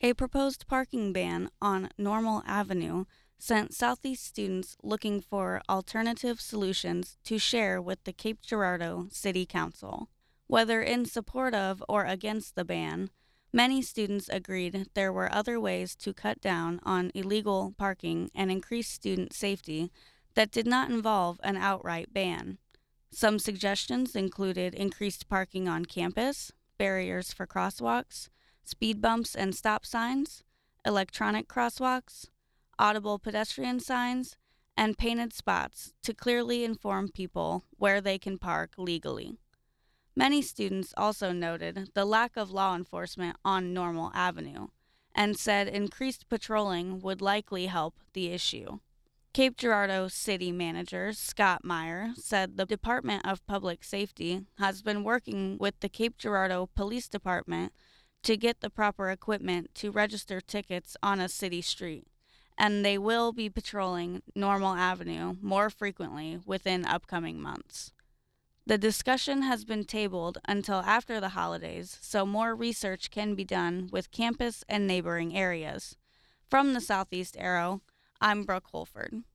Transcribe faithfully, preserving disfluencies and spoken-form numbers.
A proposed parking ban on Normal Avenue sent Southeast students looking for alternative solutions to share with the Cape Girardeau City Council. Whether in support of or against the ban, many students agreed there were other ways to cut down on illegal parking and increase student safety that did not involve an outright ban. Some suggestions included increased parking on campus, barriers for crosswalks, speed bumps and stop signs, electronic crosswalks, audible pedestrian signs, and painted spots to clearly inform people where they can park legally. Many students also noted the lack of law enforcement on Normal Avenue and said increased patrolling would likely help the issue. Cape Girardeau City Manager Scott Meyer said the Department of Public Safety has been working with the Cape Girardeau Police Department to get the proper equipment to register tickets on a city street, and they will be patrolling Normal Avenue more frequently within upcoming months. The discussion has been tabled until after the holidays so more research can be done with campus and neighboring areas. From the Southeast Arrow, I'm Brooke Holford.